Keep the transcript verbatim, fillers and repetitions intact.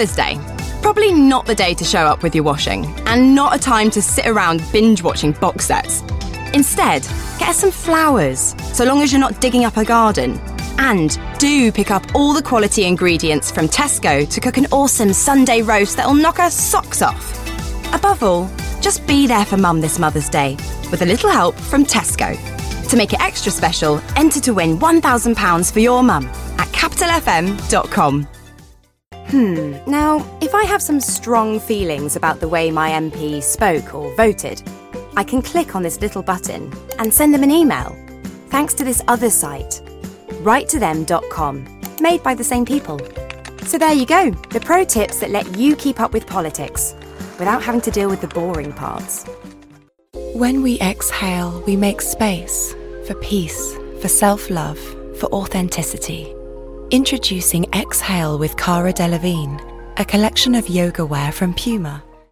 Mother's Day. Probably not the day to show up with your washing, and not a time to sit around binge-watching box sets. Instead, get her some flowers, so long as you're not digging up her garden. And do pick up all the quality ingredients from Tesco to cook an awesome Sunday roast that'll knock her socks off. Above all, just be there for Mum this Mother's Day, with a little help from Tesco. To make it extra special, enter to win one thousand pounds for your mum at capital f m dot com. Hmm, now, if I have some strong feelings about the way my M P spoke or voted, I can click on this little button and send them an email, thanks to this other site, write to them dot com, made by the same people. So there you go, the pro tips that let you keep up with politics, without having to deal with the boring parts. When we exhale, we make space for peace, for self-love, for authenticity. Introducing Exhale with Cara Delevingne, a collection of yoga wear from Puma.